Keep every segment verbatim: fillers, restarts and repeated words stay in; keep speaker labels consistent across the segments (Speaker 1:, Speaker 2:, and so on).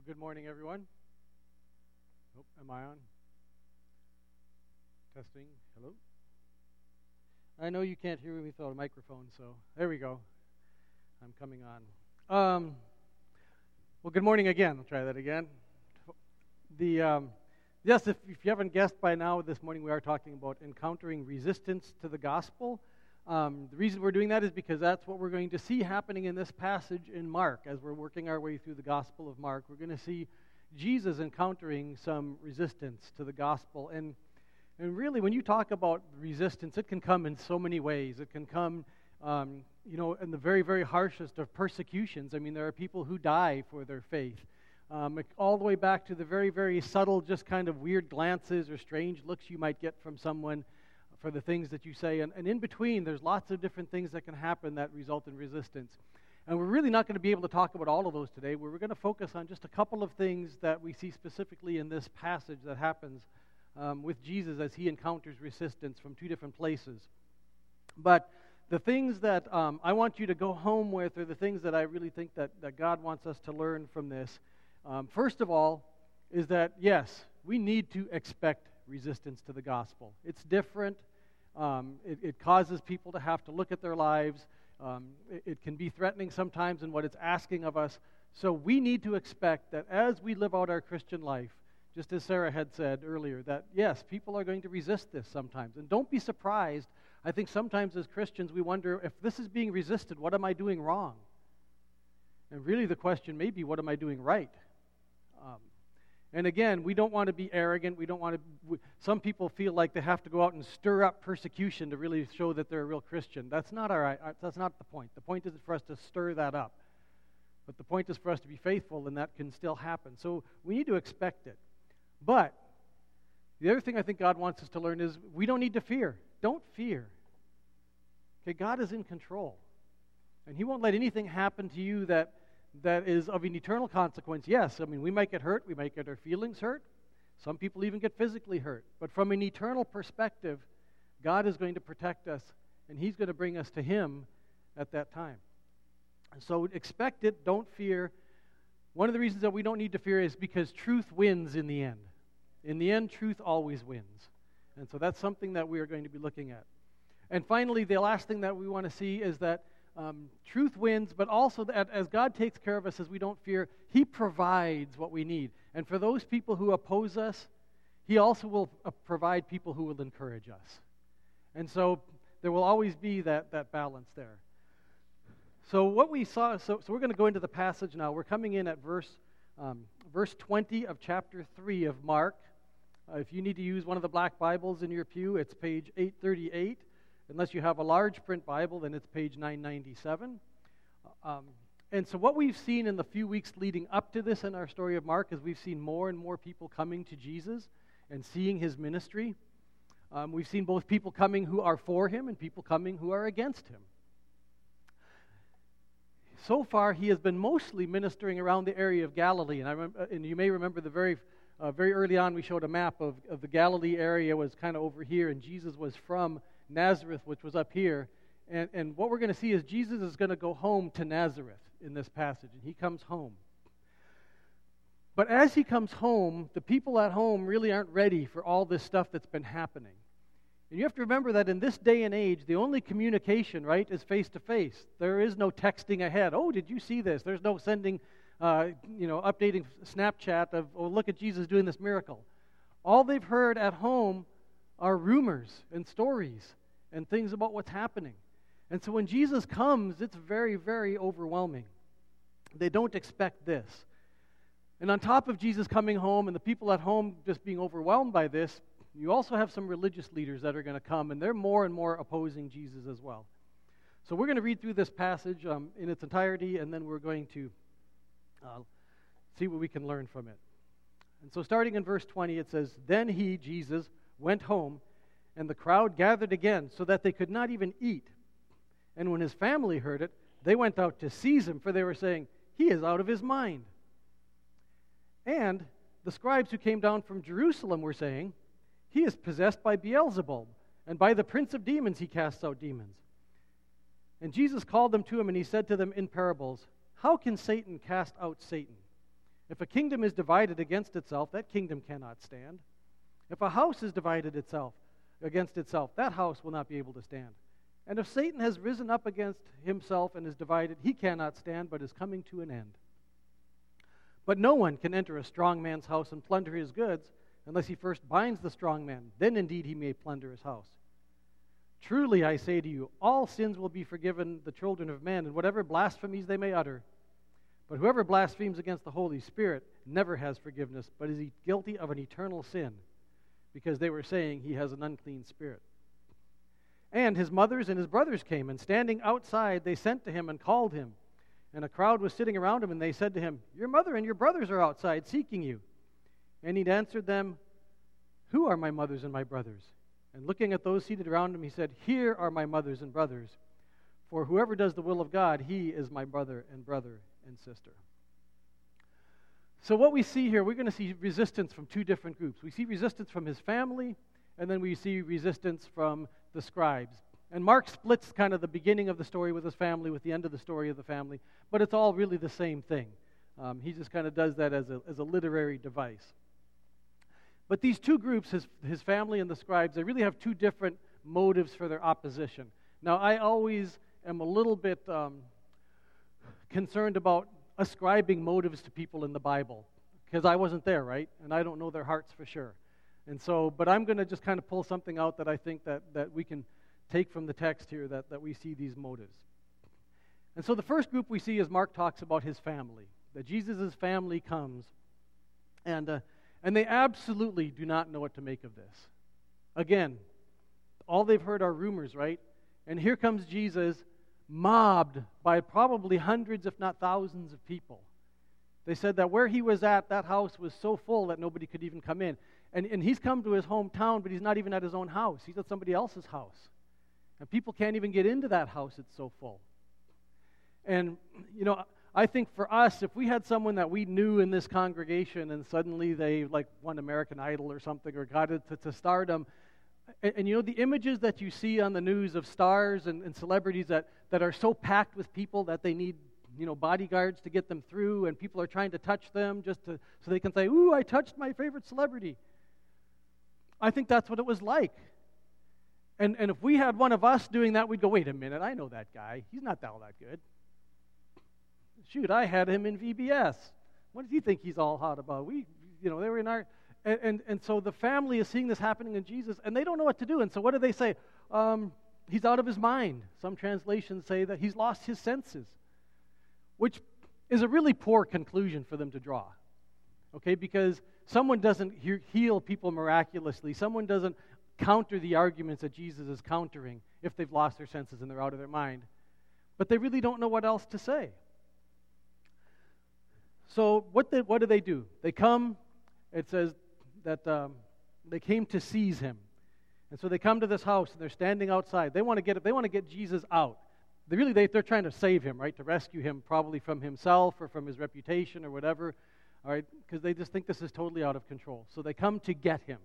Speaker 1: Good morning, everyone. Oh, am I on? Testing. Hello? I know you can't hear me without a microphone, so there we go. I'm coming on. Um, well, good morning again. I'll try that again. The um, yes, if, if you haven't guessed by now, this morning we are talking about encountering resistance to the gospel. Um, the reason we're doing that is because that's what we're going to see happening in this passage in Mark. As we're working our way through the Gospel of Mark, we're going to see Jesus encountering some resistance to the gospel. And and really, when you talk about resistance, it can come in so many ways. It can come, um, you know, in the very, very harshest of persecutions. I mean, there are people who die for their faith. Um, all the way back to the very, very subtle, just kind of weird glances or strange looks you might get from someone for the things that you say. And, and in between, there's lots of different things that can happen that result in resistance. And we're really not going to be able to talk about all of those today. We're going to focus on just a couple of things that we see specifically in this passage that happens um, with Jesus as he encounters resistance from two different places. But the things that um, I want you to go home with are the things that I really think that, that God wants us to learn from this. Um, first of all, is that, yes, we need to expect resistance to the gospel. It's different. Um, it, it causes people to have to look at their lives. Um, it, it can be threatening sometimes in what it's asking of us. So we need to expect that as we live out our Christian life, just as Sarah had said earlier, that yes, people are going to resist this sometimes. And don't be surprised. I think sometimes as Christians we wonder, if this is being resisted, what am I doing wrong? And really the question may be, what am I doing right? Um, And again, we don't want to be arrogant. We don't want to. We, some people feel like they have to go out and stir up persecution to really show that they're a real Christian. That's not our. That's not the point. The point isn't for us to stir that up, but the point is for us to be faithful, and that can still happen. So we need to expect it. But the other thing I think God wants us to learn is we don't need to fear. Don't fear. Okay, God is in control, and He won't let anything happen to you that. that is of an eternal consequence. Yes, I mean, we might get hurt, we might get our feelings hurt. Some people even get physically hurt. But from an eternal perspective, God is going to protect us, and He's going to bring us to Him at that time. And so expect it, don't fear. One of the reasons that we don't need to fear is because truth wins in the end. In the end, truth always wins. And so that's something that we are going to be looking at. And finally, the last thing that we want to see is that Um, truth wins, but also that as God takes care of us, as we don't fear, He provides what we need. And for those people who oppose us, He also will uh, provide people who will encourage us. And so there will always be that, that balance there. So what we saw, so, so we're going to go into the passage now. We're coming in at verse um, verse twenty of chapter three of Mark. Uh, if you need to use one of the black Bibles in your pew, it's page eight thirty-eight. Unless you have a large print Bible, then it's page nine ninety-seven. Um, and so what we've seen in the few weeks leading up to this in our story of Mark is we've seen more and more people coming to Jesus and seeing His ministry. Um, we've seen both people coming who are for Him and people coming who are against Him. So far, He has been mostly ministering around the area of Galilee. And, I rem- and you may remember the very uh, very early on we showed a map of, of the Galilee area was kind of over here, and Jesus was from Nazareth, which was up here. And, and what we're going to see is Jesus is going to go home to Nazareth in this passage, and He comes home. But as He comes home, the people at home really aren't ready for all this stuff that's been happening. And you have to remember that in this day and age, the only communication, right, is face-to-face. There is no texting ahead. Oh, did you see this? There's no sending, uh, you know, updating Snapchat of, oh, look at Jesus doing this miracle. All they've heard at home are rumors and stories and things about what's happening. And so when Jesus comes, it's very, very overwhelming. They don't expect this. And on top of Jesus coming home and the people at home just being overwhelmed by this, you also have some religious leaders that are going to come, and they're more and more opposing Jesus as well. So we're going to read through this passage um, in its entirety, and then we're going to uh, see what we can learn from it. And so starting in verse twenty, it says, "Then He, Jesus, went home, and the crowd gathered again, so that they could not even eat. And when His family heard it, they went out to seize Him, for they were saying, 'He is out of his mind.' And the scribes who came down from Jerusalem were saying, 'He is possessed by Beelzebub, and by the prince of demons He casts out demons.' And Jesus called them to Him, and He said to them in parables, 'How can Satan cast out Satan? If a kingdom is divided against itself, that kingdom cannot stand. If a house is divided itself against itself, that house will not be able to stand. And if Satan has risen up against himself and is divided, he cannot stand, but is coming to an end. But no one can enter a strong man's house and plunder his goods unless he first binds the strong man. Then indeed he may plunder his house. Truly I say to you, all sins will be forgiven the children of men, and whatever blasphemies they may utter. But whoever blasphemes against the Holy Spirit never has forgiveness, but is guilty of an eternal sin, because they were saying he has an unclean spirit. And his mothers and his brothers came, and standing outside they sent to him and called him. And a crowd was sitting around him, and they said to him, your mother and your brothers are outside seeking you. And he answered them, who are my mothers and my brothers? And looking at those seated around him, he said, here are my mothers and brothers. For whoever does the will of God, he is my brother and brother and sister. So what we see here, we're going to see resistance from two different groups. We see resistance from his family, and then we see resistance from the scribes. And Mark splits kind of the beginning of the story with his family with the end of the story of the family, but it's all really the same thing. Um, he just kind of does that as a, as a literary device. But these two groups, his, his family and the scribes, they really have two different motives for their opposition. Now, I always am a little bit um, concerned about ascribing motives to people in the Bible, because I wasn't there, right? And I don't know their hearts for sure. And so, but I'm going to just kind of pull something out that I think that, that we can take from the text here, that, that we see these motives. And so the first group we see is Mark talks about his family, that Jesus' family comes, and uh, and they absolutely do not know what to make of this. Again, all they've heard are rumors, right? And here comes Jesus, mobbed by probably hundreds, if not thousands of people. They said that where he was at, that house was so full that nobody could even come in. And, and he's come to his hometown, but he's not even at his own house. He's at somebody else's house. And people can't even get into that house, it's so full. And, you know, I think for us, if we had someone that we knew in this congregation and suddenly they, like, won American Idol or something or got it to, to stardom, and, and, you know, the images that you see on the news of stars and, and celebrities that, that are so packed with people that they need, you know, bodyguards to get them through, and people are trying to touch them just to, so they can say, ooh, I touched my favorite celebrity. I think that's what it was like. And, and if we had one of us doing that, we'd go, wait a minute, I know that guy. He's not all that good. Shoot, I had him in V B S. What does he think he's all hot about? We, you know, they were in our, and, and, and so the family is seeing this happening in Jesus, and they don't know what to do. And so what do they say? Um, he's out of his mind. Some translations say that he's lost his senses, which is a really poor conclusion for them to draw. Okay, because someone doesn't he- heal people miraculously. Someone doesn't counter the arguments that Jesus is countering if they've lost their senses and they're out of their mind. But they really don't know what else to say. So what, they, what do they do? They come, it says that um, they came to seize him. And so they come to this house, and they're standing outside. They want to get They want to get Jesus out. They really, they, they're trying to save him, right? To rescue him probably from himself or from his reputation or whatever, all right? Because they just think this is totally out of control. So they come to get him.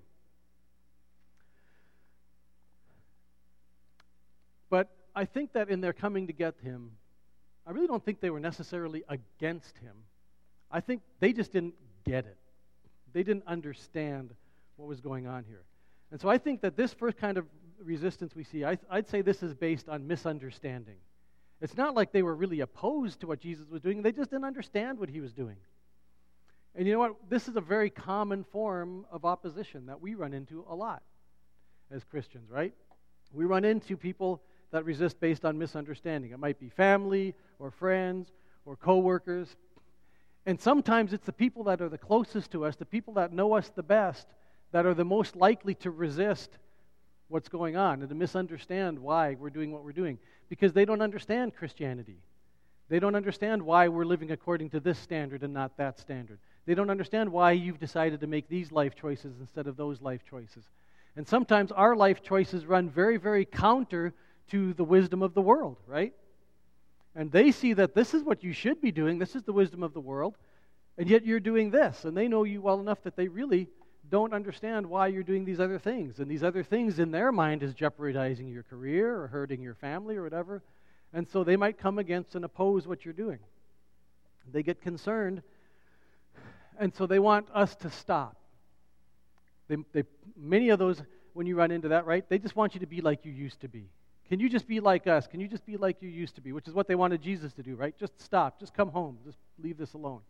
Speaker 1: But I think that in their coming to get him, I really don't think they were necessarily against him. I think they just didn't get it. They didn't understand what was going on here. And so I think that this first kind of resistance we see, I, I'd say this is based on misunderstanding. It's not like they were really opposed to what Jesus was doing. They just didn't understand what he was doing. And you know what? This is a very common form of opposition that we run into a lot as Christians, right? We run into people that resist based on misunderstanding. It might be family or friends or coworkers. And sometimes it's the people that are the closest to us, the people that know us the best, that are the most likely to resist what's going on and to misunderstand why we're doing what we're doing, because they don't understand Christianity. They don't understand why we're living according to this standard and not that standard. They don't understand why you've decided to make these life choices instead of those life choices. And sometimes our life choices run very, very counter to the wisdom of the world, right? And they see that this is what you should be doing, this is the wisdom of the world, and yet you're doing this. And they know you well enough that they really don't understand why you're doing these other things. And these other things in their mind is jeopardizing your career or hurting your family or whatever. And so they might come against and oppose what you're doing. They get concerned And so they want us to stop. They, they, many of those, when you run into that, right, they just want you to be like you used to be. Can you just be like us? Can you just be like you used to be? Which is what they wanted Jesus to do, right? Just stop. Just come home. Just leave this alone.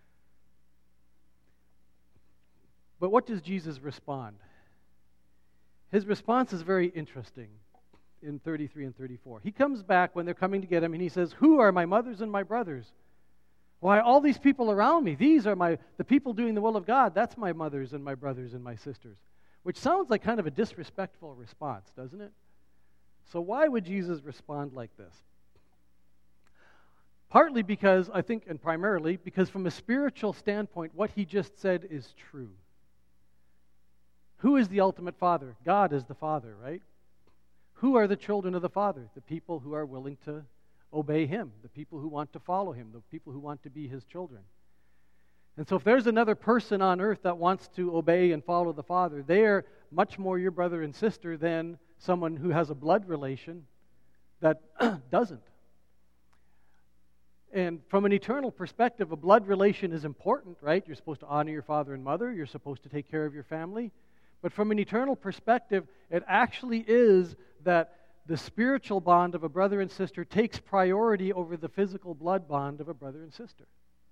Speaker 1: But what does Jesus respond? His response is very interesting in thirty-three and thirty-four. He comes back when they're coming to get him, and he says, "Who are my mothers and my brothers?" Why, all these people around me, these are my the people doing the will of God. That's my mothers and my brothers and my sisters. Which sounds like kind of a disrespectful response, doesn't it? So why would Jesus respond like this? Partly because, I think, and primarily, because from a spiritual standpoint, what he just said is true. Who is the ultimate Father? God is the Father, right? Who are the children of the Father? The people who are willing to obey him, the people who want to follow him, the people who want to be his children. And so if there's another person on earth that wants to obey and follow the Father, they're much more your brother and sister than someone who has a blood relation that doesn't. And from an eternal perspective, a blood relation is important, right? You're supposed to honor your father and mother. You're supposed to take care of your family. But from an eternal perspective, it actually is that the spiritual bond of a brother and sister takes priority over the physical blood bond of a brother and sister.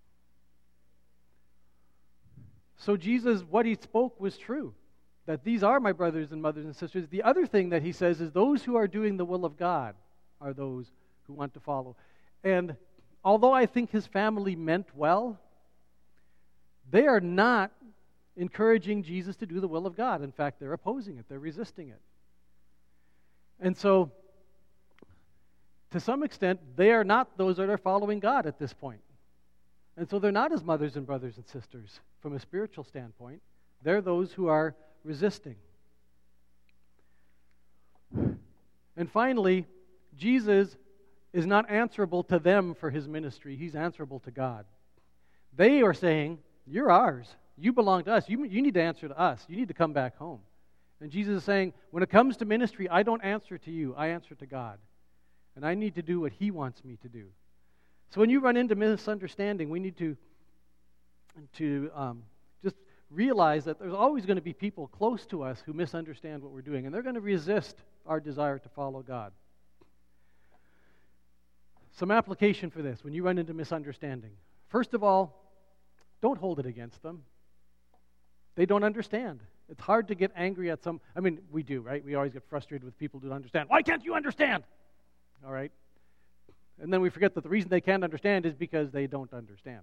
Speaker 1: So Jesus, what he spoke was true, that these are my brothers and mothers and sisters. The other thing that he says is those who are doing the will of God are those who want to follow. And although I think his family meant well, they are not encouraging Jesus to do the will of God. In fact, they're opposing it. They're resisting it. And so, to some extent, they are not those that are following God at this point. And so they're not his mothers and brothers and sisters from a spiritual standpoint. They're those who are resisting. And finally, Jesus is not answerable to them for his ministry. He's answerable to God. They are saying, you're ours. You belong to us. You, you need to answer to us. You need to come back home. And Jesus is saying, when it comes to ministry, I don't answer to you. I answer to God. And I need to do what he wants me to do. So when you run into misunderstanding, we need to, to um, just realize that there's always going to be people close to us who misunderstand what we're doing. And they're going to resist our desire to follow God. Some application for this when you run into misunderstanding. First of all, don't hold it against them. They don't understand. It's hard to get angry at some. I mean, we do, right? We always get frustrated with people who don't understand. Why can't you understand? All right? And then we forget that the reason they can't understand is because they don't understand.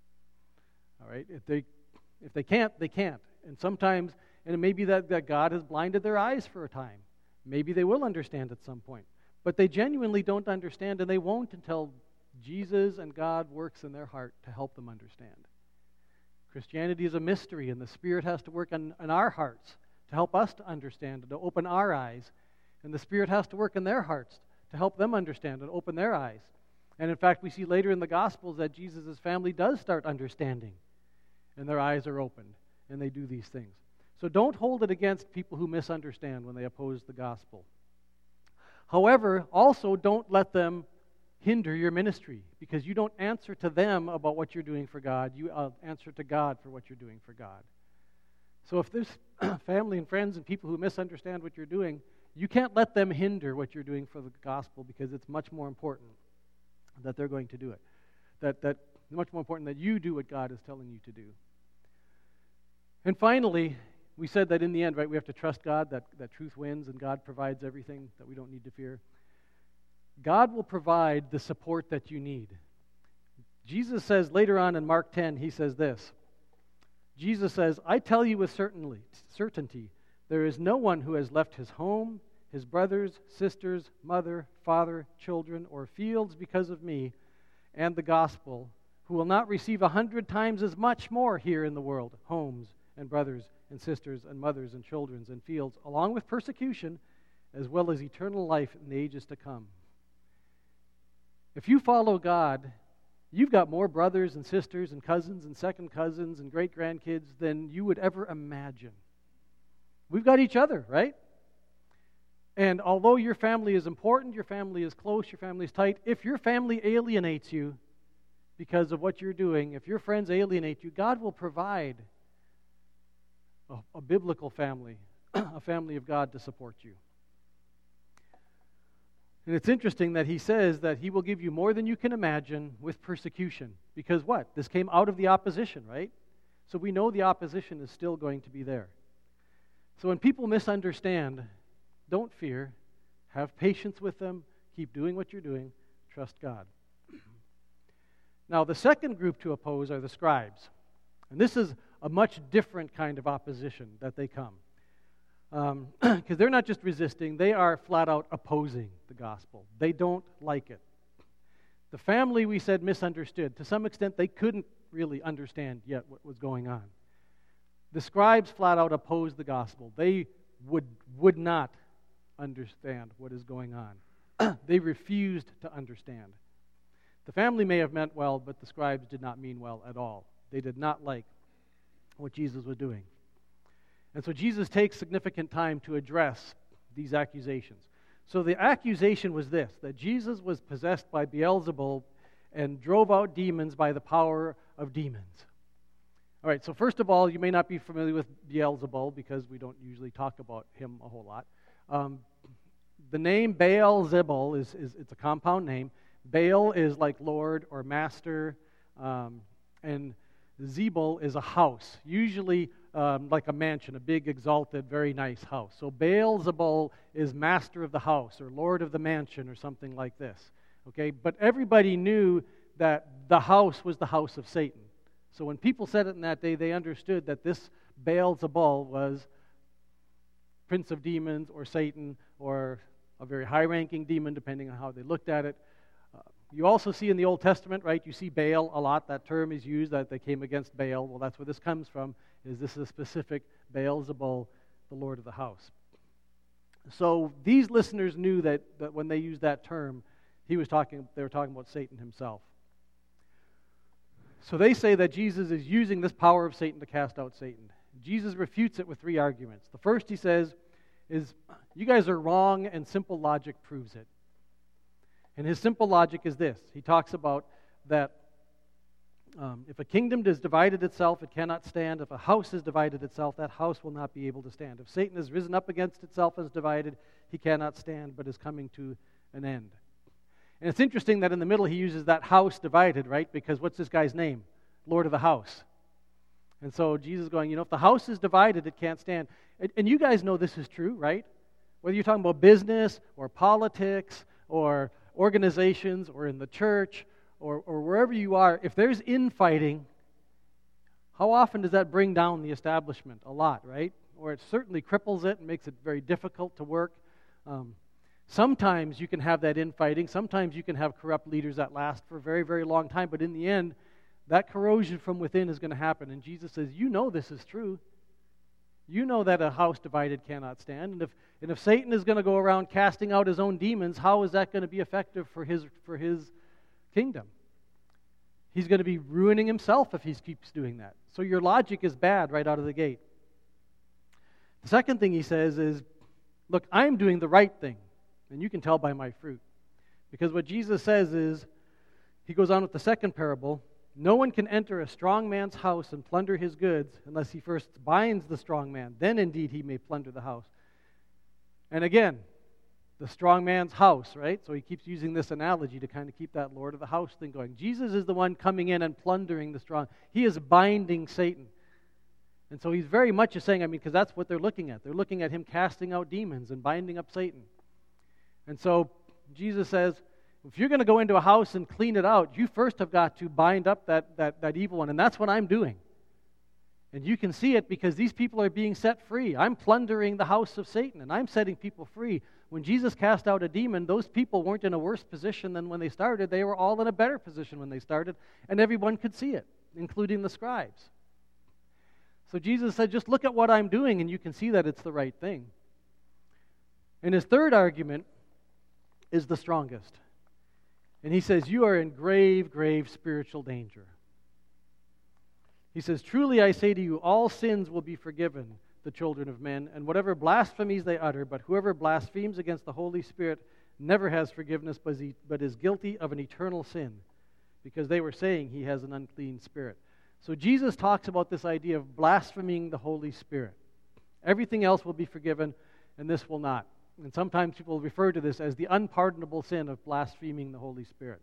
Speaker 1: All right? If they if they can't, they can't. And sometimes, and it may be that, that God has blinded their eyes for a time. Maybe they will understand at some point. But they genuinely don't understand, and they won't until Jesus and God works in their heart to help them understand. Christianity is a mystery, and the Spirit has to work on, on our hearts to help us to understand and to open our eyes. And the Spirit has to work in their hearts to help them understand and open their eyes. And in fact, we see later in the Gospels that Jesus' family does start understanding, and their eyes are opened, and they do these things. So don't hold it against people who misunderstand when they oppose the gospel. However, also don't let them hinder your ministry, because you don't answer to them about what you're doing for God. You uh, answer to God for what you're doing for God. So if there's family and friends and people who misunderstand what you're doing, you can't let them hinder what you're doing for the gospel, because it's much more important that they're going to do it. That that much more important that you do what God is telling you to do. And finally, we said that in the end, right, we have to trust God, that, that truth wins, and God provides everything, that we don't need to fear. God will provide the support that you need. Jesus says later on in Mark ten, he says this. Jesus says, I tell you with certainly, certainty, there is no one who has left his home, his brothers, sisters, mother, father, children, or fields because of me and the gospel, who will not receive a hundred times as much more here in the world, homes and brothers and sisters and mothers and children and fields, along with persecution, as well as eternal life in the ages to come. If you follow God, you've got more brothers and sisters and cousins and second cousins and great-grandkids than you would ever imagine. We've got each other, right? And although your family is important, your family is close, your family is tight, if your family alienates you, because of what you're doing, if your friends alienate you, God will provide a, a biblical family, a family of God to support you. And it's interesting that he says that he will give you more than you can imagine with persecution. Because what? This came out of the opposition, right? So we know the opposition is still going to be there. So when people misunderstand, don't fear. Have patience with them. Keep doing what you're doing. Trust God. Now, the second group to oppose are the scribes. And this is a much different kind of opposition that they come. Because um, they're not just resisting, they are flat out opposing the gospel. They don't like it. The family, we said, misunderstood. To some extent, they couldn't really understand yet what was going on. The scribes flat out opposed the gospel. They would, would not understand what is going on. They refused to understand. The family may have meant well, but the scribes did not mean well at all. They did not like what Jesus was doing. And so Jesus takes significant time to address these accusations. So the accusation was this, that Jesus was possessed by Beelzebul and drove out demons by the power of demons. All right, so first of all, you may not be familiar with Beelzebul because we don't usually talk about him a whole lot. Um, the name Baal-zebul is, is it's a compound name. Baal is like Lord or Master, um, and Zebul is a house, usually um, like a mansion, a big, exalted, very nice house. So Baal-zebul is master of the house or Lord of the mansion or something like this. Okay, but everybody knew that the house was the house of Satan. So when people said it in that day, they understood that this Baal-zebul was prince of demons or Satan or a very high-ranking demon, depending on how they looked at it. Uh, you also see in the Old Testament, right, you see Baal a lot. That term is used, that they came against Baal. Well, that's where this comes from, is this is a specific Baal-zebul, the Lord of the house. So these listeners knew that, that when they used that term, he was talking. they were talking about Satan himself. So they say that Jesus is using this power of Satan to cast out Satan. Jesus refutes it with three arguments. The first, he says, is, you guys are wrong, and simple logic proves it. And his simple logic is this. He talks about that um, if a kingdom is divided itself, it cannot stand. If a house is divided itself, that house will not be able to stand. If Satan has risen up against itself and is divided, he cannot stand, but is coming to an end. And it's interesting that in the middle he uses that house divided, right? Because what's this guy's name? Lord of the house. And so Jesus is going, you know, if the house is divided, it can't stand. And, and you guys know this is true, right? Whether you're talking about business or politics or organizations or in the church or, or wherever you are, if there's infighting, how often does that bring down the establishment? A lot, right? Or it certainly cripples it and makes it very difficult to work. Um, sometimes you can have that infighting. Sometimes you can have corrupt leaders that last for a very, very long time. But in the end, that corrosion from within is going to happen. And Jesus says, you know this is true. You know that a house divided cannot stand. And if and if Satan is going to go around casting out his own demons, how is that going to be effective for his for his kingdom? He's going to be ruining himself if he keeps doing that. So your logic is bad right out of the gate. The second thing he says is, look, I'm doing the right thing, and you can tell by my fruit. Because what Jesus says is, he goes on with the second parable, no one can enter a strong man's house and plunder his goods unless he first binds the strong man. Then indeed he may plunder the house. And again, the strong man's house, right? So he keeps using this analogy to kind of keep that Lord of the house thing going. Jesus is the one coming in and plundering the strong. He is binding Satan. And so he's very much saying, I mean, because that's what they're looking at. They're looking at him casting out demons and binding up Satan. And so Jesus says, if you're going to go into a house and clean it out, you first have got to bind up that, that, that evil one. And that's what I'm doing. And you can see it because these people are being set free. I'm plundering the house of Satan, and I'm setting people free. When Jesus cast out a demon, those people weren't in a worse position than when they started. They were all in a better position when they started, and everyone could see it, including the scribes. So Jesus said, just look at what I'm doing, and you can see that it's the right thing. And his third argument is the strongest. And he says, you are in grave, grave spiritual danger. He says, truly I say to you, all sins will be forgiven the children of men, and whatever blasphemies they utter, but whoever blasphemes against the Holy Spirit never has forgiveness, but is guilty of an eternal sin, because they were saying he has an unclean spirit. So Jesus talks about this idea of blaspheming the Holy Spirit. Everything else will be forgiven, and this will not. And sometimes people refer to this as the unpardonable sin of blaspheming the Holy Spirit.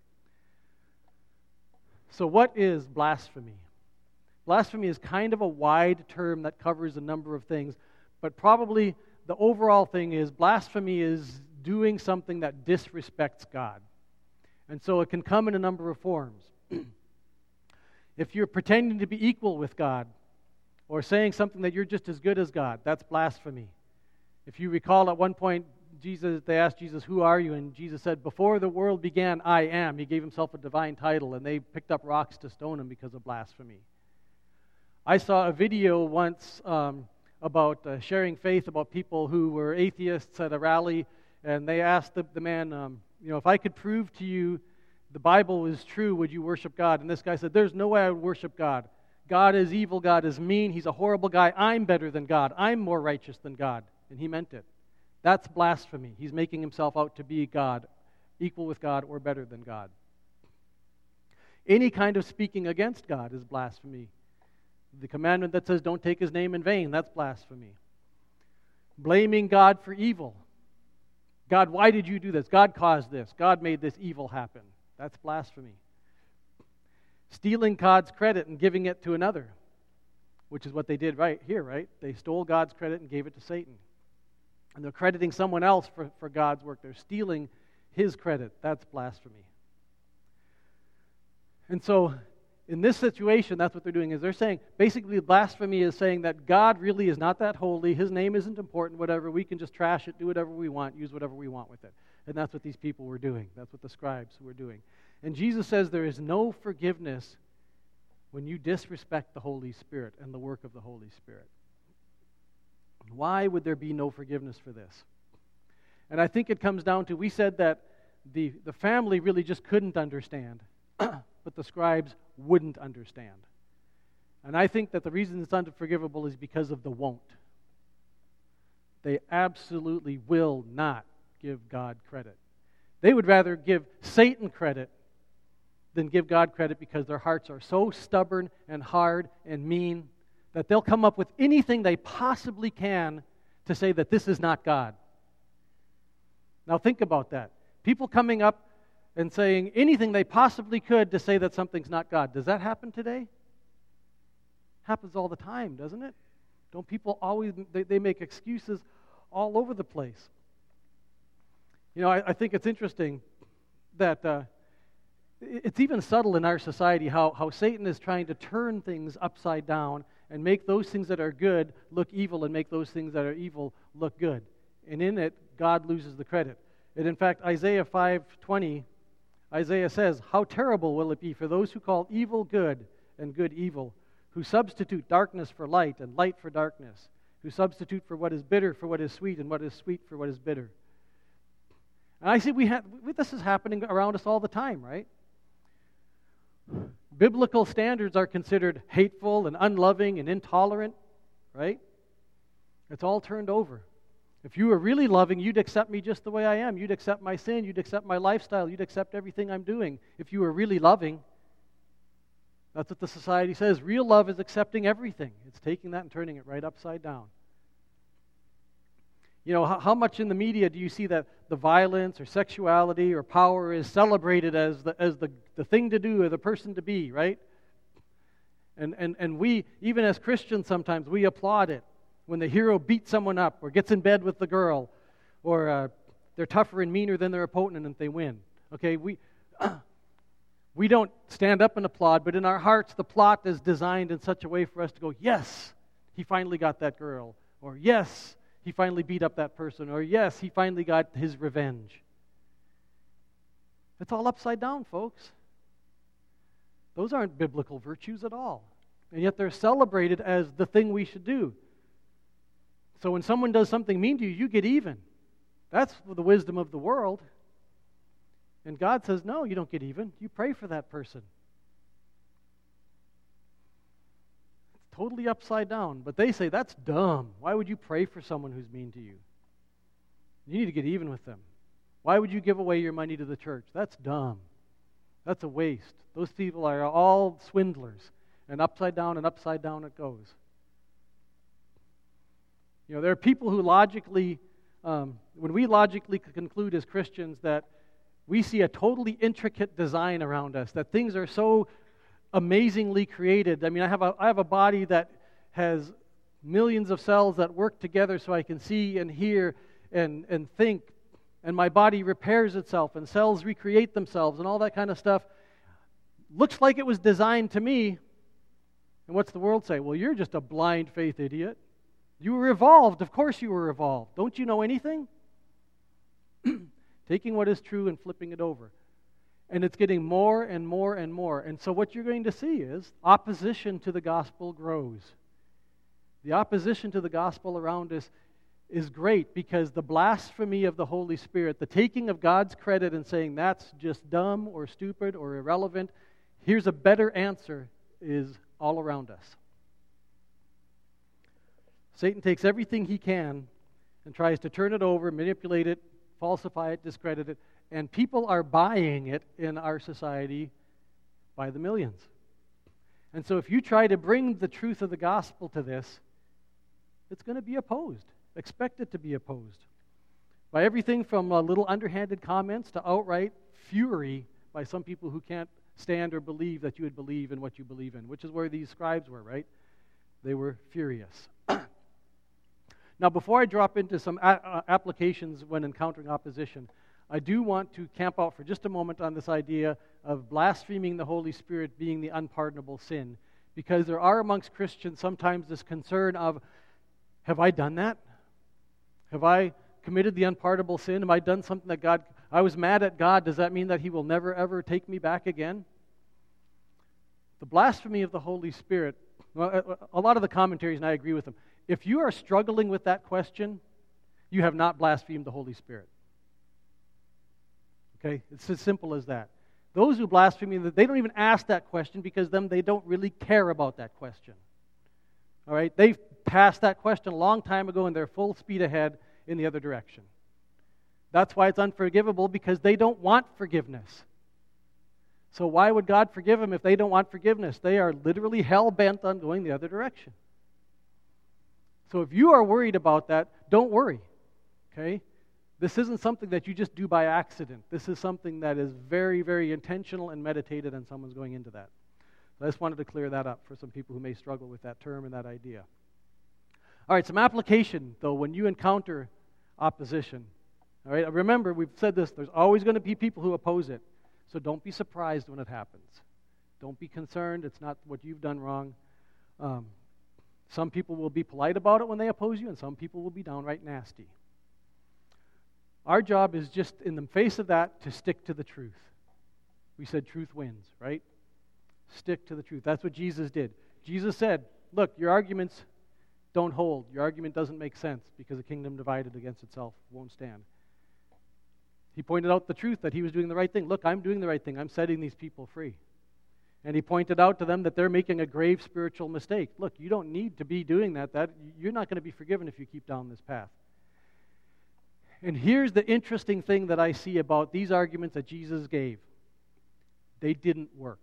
Speaker 1: So what is blasphemy? Blasphemy is kind of a wide term that covers a number of things, but probably the overall thing is blasphemy is doing something that disrespects God. And so it can come in a number of forms. If you're pretending to be equal with God, or saying something that you're just as good as God, that's blasphemy. If you recall, at one point, Jesus, they asked Jesus, "Who are you?" And Jesus said, "Before the world began, I am." He gave himself a divine title, and they picked up rocks to stone him because of blasphemy. I saw a video once um, about uh, sharing faith, about people who were atheists at a rally, and they asked the, the man, um, you know, if I could prove to you the Bible is true, would you worship God? And this guy said, there's no way I would worship God. God is evil, God is mean, he's a horrible guy, I'm better than God, I'm more righteous than God. And he meant it. That's blasphemy. He's making himself out to be God, equal with God, or better than God. Any kind of speaking against God is blasphemy. The commandment that says don't take his name in vain, that's blasphemy. Blaming God for evil. God, why did you do this? God caused this. God made this evil happen. That's blasphemy. Stealing God's credit and giving it to another, which is what they did right here, right? They stole God's credit and gave it to Satan. And they're crediting someone else for, for God's work. They're stealing his credit. That's blasphemy. And so, in this situation, that's what they're doing, is they're saying, basically blasphemy is saying that God really is not that holy, his name isn't important, whatever, we can just trash it, do whatever we want, use whatever we want with it. And that's what these people were doing. That's what the scribes were doing. And Jesus says there is no forgiveness when you disrespect the Holy Spirit and the work of the Holy Spirit. Why would there be no forgiveness for this? And I think it comes down to, we said that the, the family really just couldn't understand, but the scribes wouldn't understand. And I think that the reason it's unforgivable is because of the won't. They absolutely will not give God credit. They would rather give Satan credit than give God credit, because their hearts are so stubborn and hard and mean that they'll come up with anything they possibly can to say that this is not God. Now think about that. People coming up and saying anything they possibly could to say that something's not God. Does that happen today? Happens all the time, doesn't it? Don't people always, they, they make excuses all over the place. You know, I, I think it's interesting that uh, it's even subtle in our society how, how Satan is trying to turn things upside down and make those things that are good look evil and make those things that are evil look good. And in it, God loses the credit. And in fact, Isaiah five twenty, Isaiah says, "How terrible will it be for those who call evil good and good evil, who substitute darkness for light and light for darkness, who substitute for what is bitter for what is sweet and what is sweet for what is bitter." And I see we have this is happening around us all the time, right? Biblical standards are considered hateful and unloving and intolerant, right? It's all turned over. If you were really loving, you'd accept me just the way I am. You'd accept my sin. You'd accept my lifestyle. You'd accept everything I'm doing. If you were really loving, that's what the society says. Real love is accepting everything. It's taking that and turning it right upside down. You know, how, how much in the media do you see that the violence or sexuality or power is celebrated as the as the, the thing to do or the person to be, right? And, and, and we, even as Christians sometimes, we applaud it when the hero beats someone up or gets in bed with the girl, or uh, they're tougher and meaner than their opponent and they win. Okay, we we don't stand up and applaud, but in our hearts the plot is designed in such a way for us to go, yes, he finally got that girl, or yes, he finally beat up that person, or yes, he finally got his revenge. It's all upside down, folks. Those aren't biblical virtues at all. And yet they're celebrated as the thing we should do. So when someone does something mean to you, you get even. That's the wisdom of the world. And God says, no, you don't get even. You pray for that person. It's totally upside down. But they say, that's dumb. Why would you pray for someone who's mean to you? You need to get even with them. Why would you give away your money to the church? That's dumb. That's a waste. Those people are all swindlers, and upside down and upside down it goes. You know, there are people who logically, um, when we logically conclude as Christians that we see a totally intricate design around us, that things are so amazingly created. I mean, I have a I have a body that has millions of cells that work together so I can see and hear and, and think, and my body repairs itself, and cells recreate themselves, and all that kind of stuff. Looks like it was designed to me. And what's the world say? Well, you're just a blind faith idiot. You were evolved. Of course you were evolved. Don't you know anything? Taking what is true and flipping it over. And it's getting more and more and more. And so what you're going to see is opposition to the gospel grows. The opposition to the gospel around us is great because the blasphemy of the Holy Spirit, the taking of God's credit and saying that's just dumb or stupid or irrelevant, here's a better answer, is all around us. Satan takes everything he can and tries to turn it over, manipulate it, falsify it, discredit it, and people are buying it in our society by the millions. And so if you try to bring the truth of the gospel to this, it's going to be opposed. Expect it to be opposed. By everything from uh, little underhanded comments to outright fury by some people who can't stand or believe that you would believe in what you believe in, which is where these scribes were, right? They were furious. Now, before I drop into some a- uh, applications when encountering opposition, I do want to camp out for just a moment on this idea of blaspheming the Holy Spirit being the unpardonable sin, because there are amongst Christians sometimes this concern of, have I done that? Have I committed the unpardonable sin? Have I done something that God, I was mad at God, does that mean that He will never ever take me back again? The blasphemy of the Holy Spirit, well, a lot of the commentaries, and I agree with them, if you are struggling with that question, you have not blasphemed the Holy Spirit. Okay? It's as simple as that. Those who blaspheme, they don't even ask that question because then they don't really care about that question. All right? They've passed that question a long time ago and they're full speed ahead in the other direction. That's why it's unforgivable, because they don't want forgiveness. So why would God forgive them if they don't want forgiveness? They are literally hell-bent on going the other direction. So if you are worried about that, don't worry, okay? This isn't something that you just do by accident. This is something that is very, very intentional and meditated, and someone's going into that. So I just wanted to clear that up for some people who may struggle with that term and that idea. All right, some application, though, when you encounter opposition. All right, remember, we've said this, there's always going to be people who oppose it. So don't be surprised when it happens. Don't be concerned. It's not what you've done wrong. Um, some people will be polite about it when they oppose you, and some people will be downright nasty. Our job is just, in the face of that, to stick to the truth. We said truth wins, right? Stick to the truth. That's what Jesus did. Jesus said, look, your arguments don't hold. Your argument doesn't make sense because a kingdom divided against itself won't stand. He pointed out the truth that he was doing the right thing. Look, I'm doing the right thing. I'm setting these people free. And he pointed out to them that they're making a grave spiritual mistake. Look, you don't need to be doing that. That you're not going to be forgiven if you keep down this path. And here's the interesting thing that I see about these arguments that Jesus gave. They didn't work.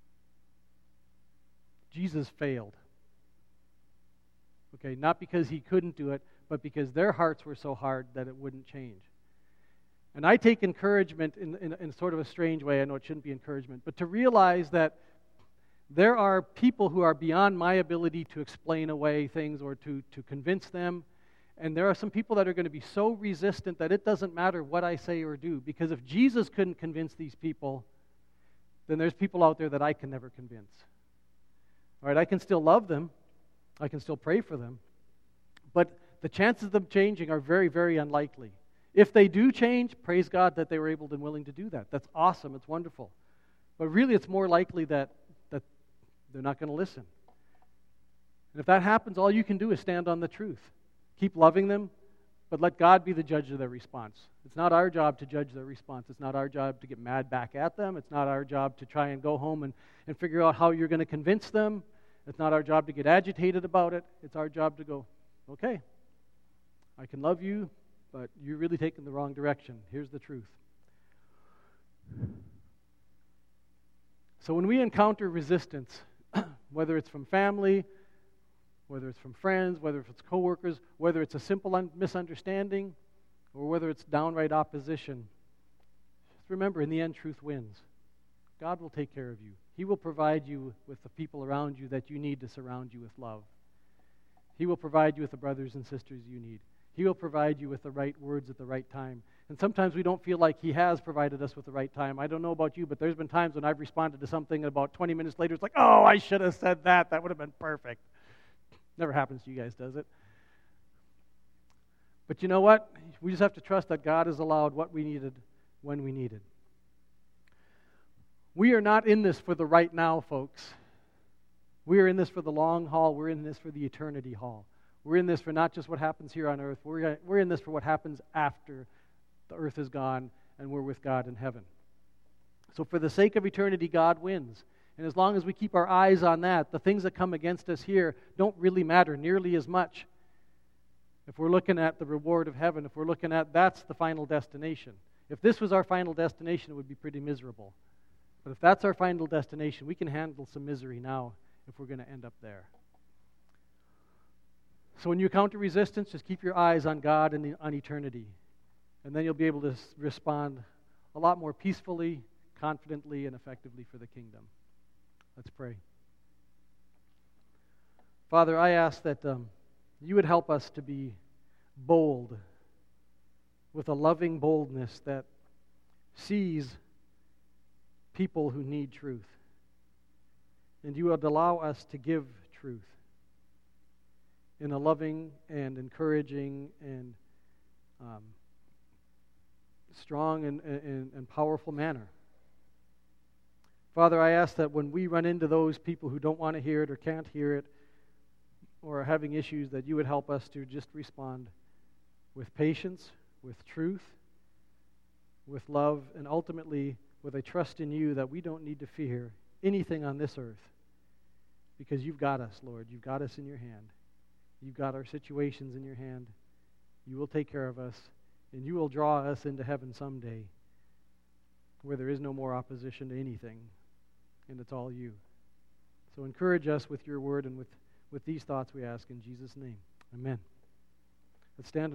Speaker 1: Jesus failed. Okay, not because he couldn't do it, but because their hearts were so hard that it wouldn't change. And I take encouragement in, in, in sort of a strange way. I know it shouldn't be encouragement, but to realize that there are people who are beyond my ability to explain away things or to, to convince them. And there are some people that are going to be so resistant that it doesn't matter what I say or do. Because if Jesus couldn't convince these people, then there's people out there that I can never convince. All right, I can still love them. I can still pray for them. But the chances of them changing are very, very unlikely. If they do change, praise God that they were able and willing to do that. That's awesome. It's wonderful. But really, it's more likely that, that they're not going to listen. And if that happens, all you can do is stand on the truth. Keep loving them, but let God be the judge of their response. It's not our job to judge their response. It's not our job to get mad back at them. It's not our job to try and go home and, and figure out how you're going to convince them. It's not our job to get agitated about it. It's our job to go, okay, I can love you, but you're really taking the wrong direction. Here's the truth. So when we encounter resistance, whether it's from family, whether it's from friends, whether it's coworkers, whether it's a simple un- misunderstanding, or whether it's downright opposition, just remember, in the end, truth wins. God will take care of you. He will provide you with the people around you that you need to surround you with love. He will provide you with the brothers and sisters you need. He will provide you with the right words at the right time. And sometimes we don't feel like He has provided us with the right time. I don't know about you, but there's been times when I've responded to something and about twenty minutes later it's like, oh, I should have said that. That would have been perfect. Never happens to you guys, does it? But you know what? We just have to trust that God has allowed what we needed when we needed. We are not in this for the right now, folks. We are in this for the long haul. We're in this for the eternity haul. We're in this for not just what happens here on earth. We're, we're in this for what happens after the earth is gone and we're with God in heaven. So for the sake of eternity, God wins. And as long as we keep our eyes on that, the things that come against us here don't really matter nearly as much. If we're looking at the reward of heaven, if we're looking at that's the final destination. If this was our final destination, it would be pretty miserable. But if that's our final destination, we can handle some misery now if we're going to end up there. So when you encounter resistance, just keep your eyes on God and on eternity. And then you'll be able to respond a lot more peacefully, confidently, and effectively for the kingdom. Let's pray. Father, I ask that um, you would help us to be bold, with a loving boldness that sees people who need truth. And you would allow us to give truth in a loving and encouraging and um, strong and, and, and powerful manner. Father, I ask that when we run into those people who don't want to hear it or can't hear it or are having issues, that you would help us to just respond with patience, with truth, with love, and ultimately with a trust in you that we don't need to fear anything on this earth because you've got us, Lord. You've got us in your hand. You've got our situations in your hand. You will take care of us, and you will draw us into heaven someday where there is no more opposition to anything, and it's all you. So encourage us with your word and with, with these thoughts we ask in Jesus' name. Amen. Let's stand.